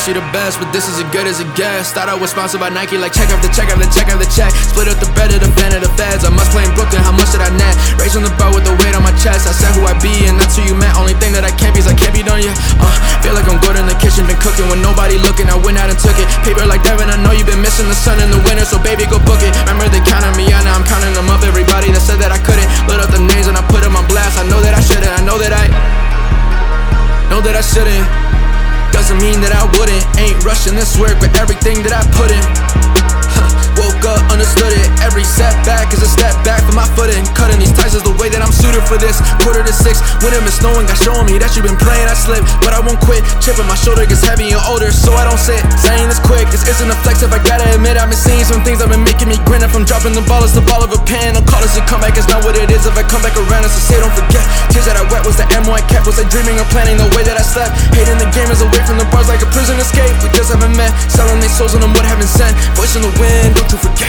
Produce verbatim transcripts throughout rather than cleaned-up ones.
she the best, but this is as good as it gets. Thought I was sponsored by Nike, like check after check after check after check. Split up the bread of the fan of the feds. I must play in Brooklyn, how much did I net? Raising the bar with the weight on my chest. I said who I be and that's who you met. Only thing that I can't be is I can't be done yet. uh, Feel like I'm good in the kitchen, been cooking when nobody looking. I went out and took it. Paper like Devin, I know you've been missing the sun in the winter, so baby go book it. Remember they counted me out, now I'm counting them up. Everybody that said that I couldn't, lit up the names and I put them on blast. I know that I shouldn't, I know that I Know that I shouldn't. Doesn't mean that I wouldn't. Ain't rushing this work, but everything that I put in. huh, Woke up, understood it. Every setback is a step back for my footing. Cutting these ties is the way that I'm suited for this. Quarter to six, when it been snowing, got showing me that you been playing. I slip, but I won't quit. Chipping my shoulder gets heavy and older, so I don't sit. Saying this quick, this isn't a flex. If I gotta admit, I've been seeing some things that been making me grin. If I'm dropping the ball, it's the ball of a pen. I'll call this a comeback, it's not what it is. If I come back around, it's to say don't forget. Tears that I wet was the ammo I kept. Was I dreaming or planning the way that I slept? Hating the game is away from the bars like a prison escape. We just haven't met, selling their souls on them, what haven't sent. Voice in the wind, don't you forget.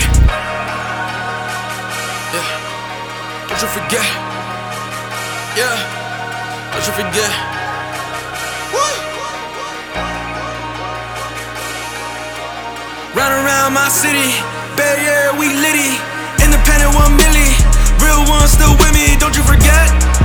Yeah, don't you forget. Yeah, don't you forget. Woo! Round around my city, Bay Area we litty. Independent one milli, real ones still with me, don't you forget.